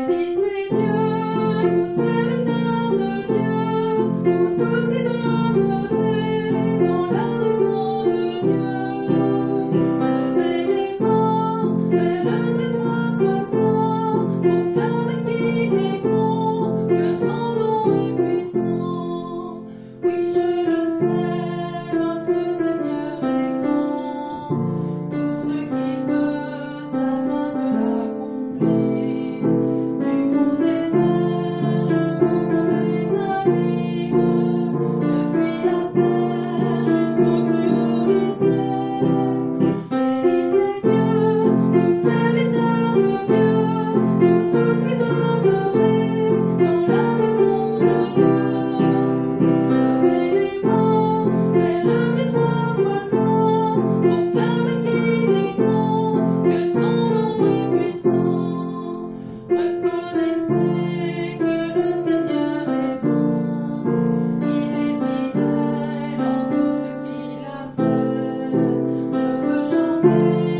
Béni Seigneur, vous serviteurs de Dieu, vous tous qui demeurez dans la maison de Dieu. Levez les mains vers le Dieu trois fois saint, proclamez qu'il est grand, que son nom est puissant. Oui, je le sais, notre Seigneur est grand. Tout ce qu'il veut, sa main peut l'accomplir. Du fond des mers jusqu'au fond des abîmes, depuis la terre jusqu'au plus haut du ciel. Béni Seigneur, vous serviteurs de Dieu, vous tous qui demeurez dans la maison de Dieu. Levez les mains vers le Dieu trois fois saint, proclamez qu'il est grand, que son nom est puissant. Reconnaissez que le Seigneur est bon, il est fidèle en tout ce qu'il a fait. Je veux chanter